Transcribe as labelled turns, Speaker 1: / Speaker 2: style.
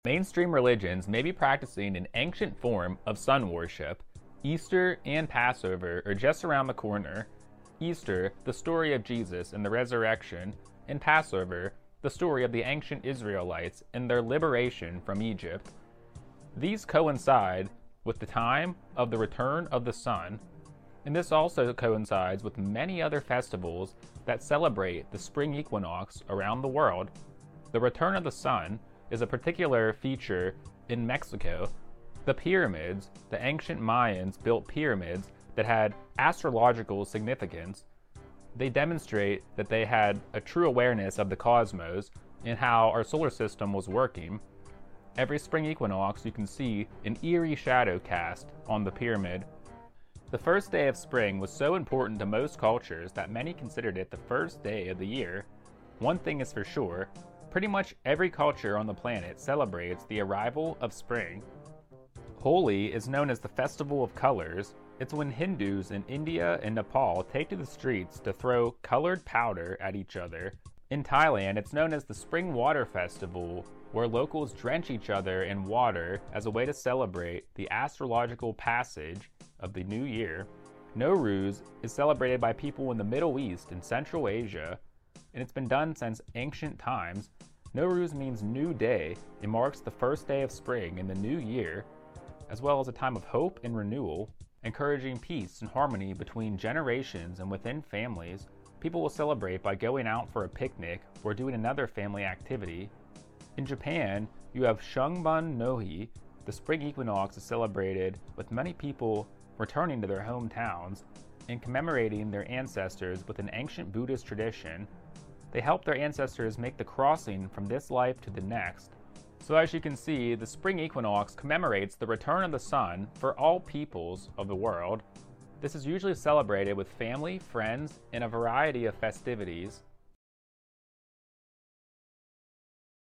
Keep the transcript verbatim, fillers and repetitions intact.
Speaker 1: Mainstream religions may be practicing an ancient form of sun worship. Easter and Passover are just around the corner. Easter, the story of Jesus and the resurrection, and Passover, the story of the ancient Israelites and their liberation from Egypt. These coincide with the time of the return of the sun, and this also coincides with many other festivals that celebrate the spring equinox around the world. The return of the sun is a particular feature in Mexico. The pyramids, the ancient Mayans built pyramids that had astrological significance. They demonstrate that they had a true awareness of the cosmos and how our solar system was working. Every spring equinox, you can see an eerie shadow cast on the pyramid. The first day of spring was so important to most cultures that many considered it the first day of the year. One thing is for sure, pretty much every culture on the planet celebrates the arrival of spring. Holi is known as the Festival of Colors. It's when Hindus in India and Nepal take to the streets to throw colored powder at each other. In Thailand, it's known as the Spring Water Festival, where locals drench each other in water as a way to celebrate the astrological passage of the new year. Nowruz is celebrated by people in the Middle East and Central Asia, and it's been done since ancient times. Nowruz means new day. It marks the first day of spring in the new year, as well as a time of hope and renewal, encouraging peace and harmony between generations and within families. People will celebrate by going out for a picnic or doing another family activity. In Japan, you have Shunbun Nohi. The spring equinox is celebrated with many people returning to their hometowns and commemorating their ancestors with an ancient Buddhist tradition. They help their ancestors make the crossing from this life to the next. So as you can see, the spring equinox commemorates the return of the sun for all peoples of the world. This is usually celebrated with family, friends, and a variety of festivities.